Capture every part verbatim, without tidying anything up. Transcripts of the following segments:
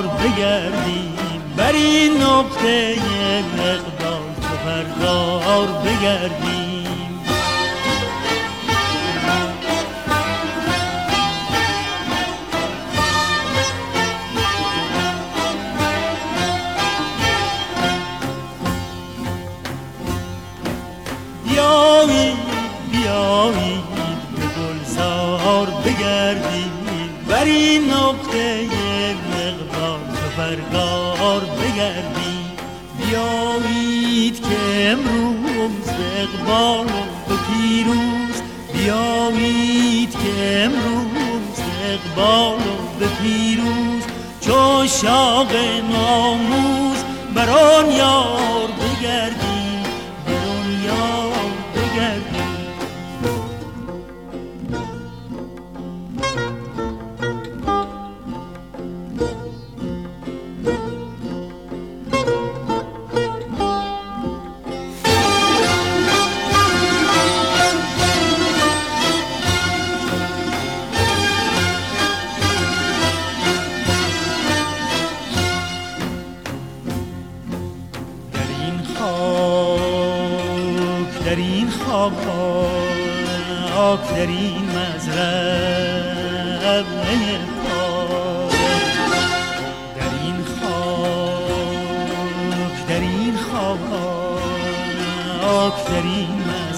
زار بگردیم، بر این نقطه اقبال چو پرگار بگردیم. بیایید بیایید به گلزار بگردیم، بر این نقطه اقبال چو پرگار بگردیم. بیایید که امروز اقبال و پیروز، بیایید که امروز اقبال و پیروز، چو شاق ناموز بر آن یار بگردیم، بر آن یار بگردیم. در این خاک در این مزرعه پاک، در این خاک در این خاک در این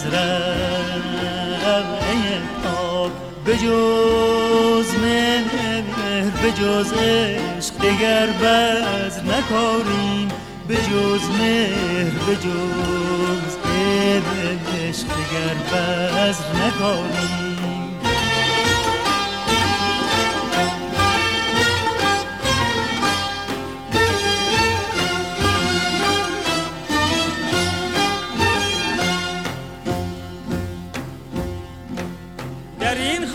مزرعه پاک، بجز مهر بجز عشق دگر بذر نکاریم، بجز مهر بجز عشق دگر بذر نکاریم. در این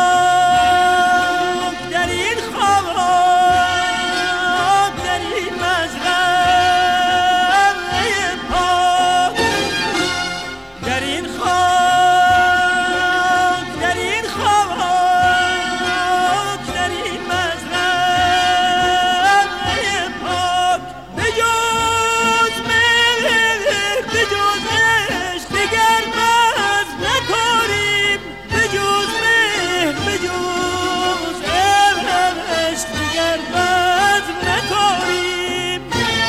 خاک در این خاک در این مزرعه پاک، در این خاک در این خاک در این مزرعه پاک، بجز مهر بجز عشق دگر بذر نکاریم، بجز مهر بجز عشق دگر بذر نکاریم.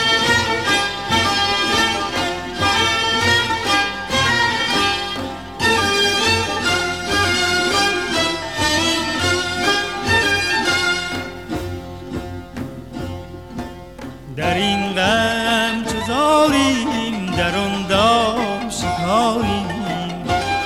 در این غم چو زاریم، در آن دام شکاریم،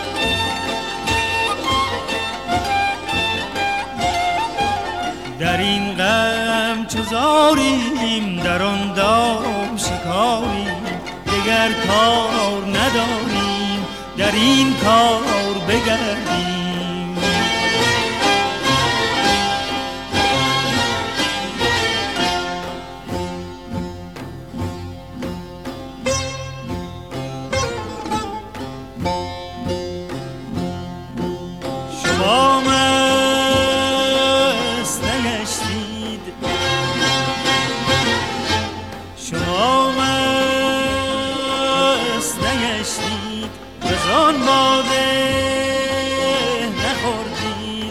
در این غم چو زاریم، در آن دام شکاریم، دگر کار نداریم، در این کار بگردیم. شما مست نگشتید، شما مست نگشتید، از آن باده نخوردید،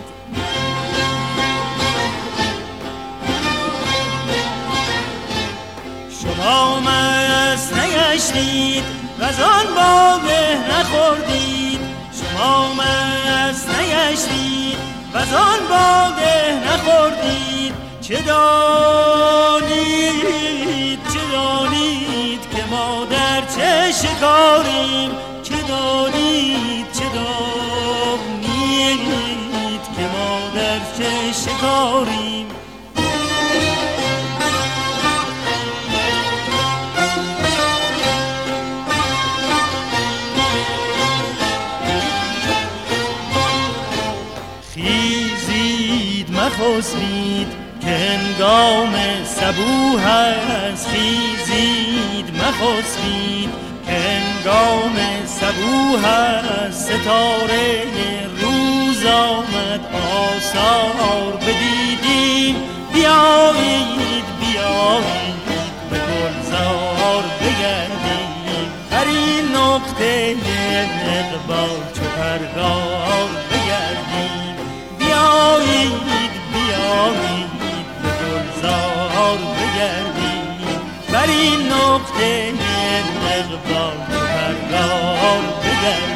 شما مست نگشتید، از آن باده نخوردید، شما مست نگشتید، از آن باده نخوردید. چه دانید چه دانید که ما در چه شکاریم، چه دانید چه دانید که ما در چه شکاریم. خیزید مخسبید که هنگام صبوح است، خیزید مخسبید که هنگام صبوح است، ستاره روز آمد آثار بدیدیم. بیایید بیایید به گلزار بگردیم، بر این نقطه اقبال چو پرگار بگردیم. بیایید بیایید به گلزار بگردیم، بر این نقطه اقبال چو پرگار بگردیم.